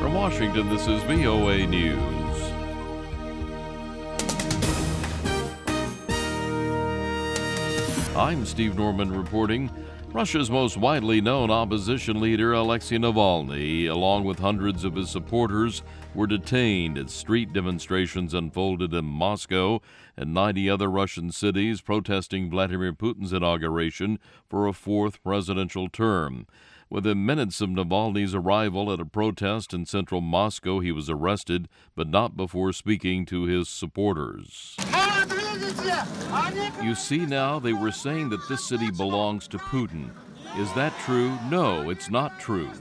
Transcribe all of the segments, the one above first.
From Washington, this is VOA News. I'm Steve Norman reporting. Russia's most widely known opposition leader, Alexei Navalny, along with hundreds of his supporters, were detained as street demonstrations unfolded in Moscow and 90 other Russian cities protesting Vladimir Putin's inauguration for a fourth presidential term. Within minutes of Navalny's arrival at a protest in central Moscow, he was arrested, but not before speaking to his supporters. You see now, they were saying that this city belongs to Putin. Is that true? No, it's not true.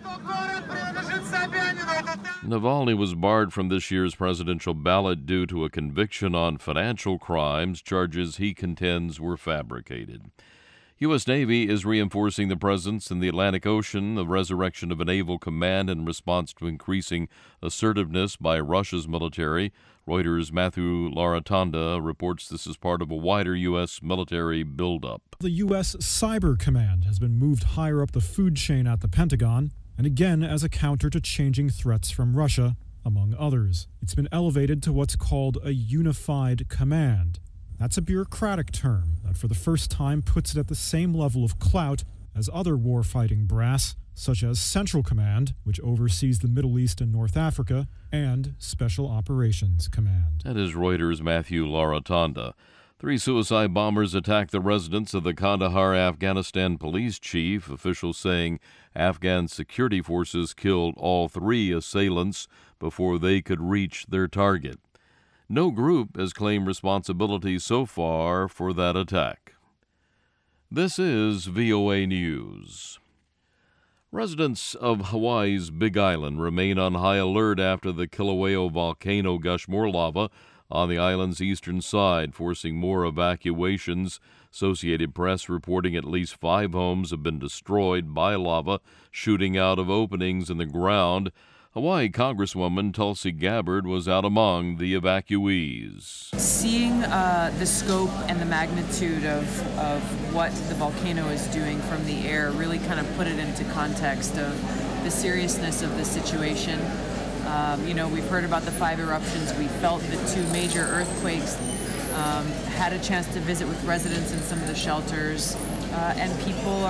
Navalny was barred from this year's presidential ballot due to a conviction on financial crimes, charges he contends were fabricated. U.S. Navy is reinforcing the presence in the Atlantic Ocean, the resurrection of a naval command in response to increasing assertiveness by Russia's military. Reuters' Matthew Laratanda reports this is part of a wider U.S. military buildup. The U.S. Cyber Command has been moved higher up the food chain at the Pentagon, and again as a counter to changing threats from Russia, among others. It's been elevated to what's called a unified command. That's a bureaucratic term that for the first time puts it at the same level of clout as other warfighting brass, such as Central Command, which oversees the Middle East and North Africa, and Special Operations Command. That is Reuters' Matthew Laratanda. 3 suicide bombers attacked the residence of the Kandahar, Afghanistan police chief, officials saying Afghan security forces killed all 3 assailants before they could reach their target. No group has claimed responsibility so far for that attack. This is VOA News. Residents of Hawaii's Big Island remain on high alert after the Kilauea volcano gushed more lava on the island's eastern side, forcing more evacuations. Associated Press reporting at least 5 homes have been destroyed by lava shooting out of openings in the ground. Hawaii Congresswoman Tulsi Gabbard was out among the evacuees. Seeing the scope and the magnitude of what the volcano is doing from the air really kind of put it into context of the seriousness of the situation. We've heard about the 5 eruptions. We felt the 2 major earthquakes. Had a chance to visit with residents in some of the shelters, and people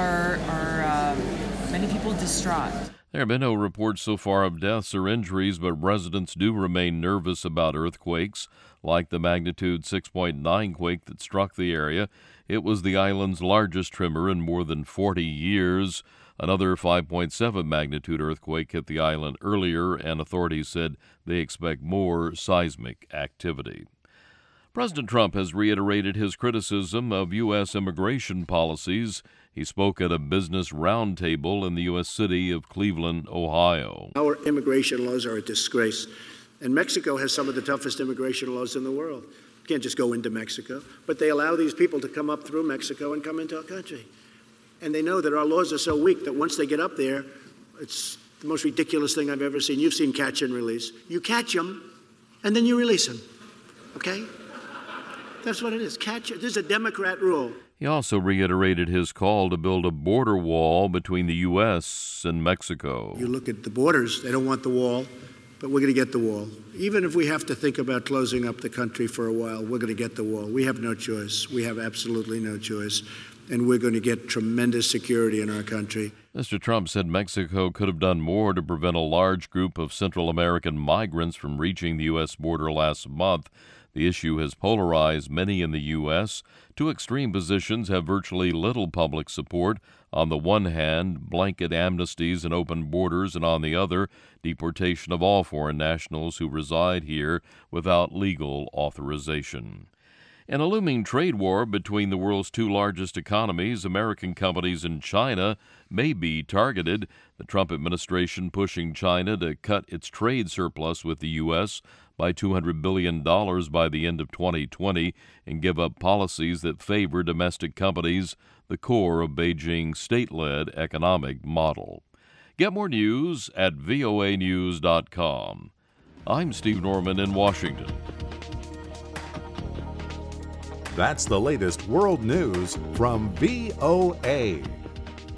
many people distraught. There have been no reports so far of deaths or injuries, but residents do remain nervous about earthquakes, like the magnitude 6.9 quake that struck the area. It was the island's largest tremor in more than 40 years. Another 5.7 magnitude earthquake hit the island earlier, and authorities said they expect more seismic activity. President Trump has reiterated his criticism of U.S. immigration policies. He spoke at a business roundtable in the U.S. city of Cleveland, Ohio. Our immigration laws are a disgrace, and Mexico has some of the toughest immigration laws in the world. You can't just go into Mexico, but they allow these people to come up through Mexico and come into our country. And they know that our laws are so weak that once they get up there, it's the most ridiculous thing I've ever seen. You've seen catch and release. You catch them, and then you release them, okay? That's what it is. Catch it. This is a Democrat rule. He also reiterated his call to build a border wall between the U.S. and Mexico. You look at the borders, they don't want the wall, but we're going to get the wall. Even if we have to think about closing up the country for a while, we're going to get the wall. We have no choice. We have absolutely no choice. And we're going to get tremendous security in our country. Mr. Trump said Mexico could have done more to prevent a large group of Central American migrants from reaching the U.S. border last month. The issue has polarized many in the U.S. 2 extreme positions have virtually little public support. On the one hand, blanket amnesties and open borders, and on the other, deportation of all foreign nationals who reside here without legal authorization. In a looming trade war between the world's 2 largest economies, American companies and China may be targeted. The Trump administration pushing China to cut its trade surplus with the U.S. by $200 billion by the end of 2020 and give up policies that favor domestic companies, the core of Beijing's state-led economic model. Get more news at voanews.com. I'm Steve Norman in Washington. That's the latest world news from VOA.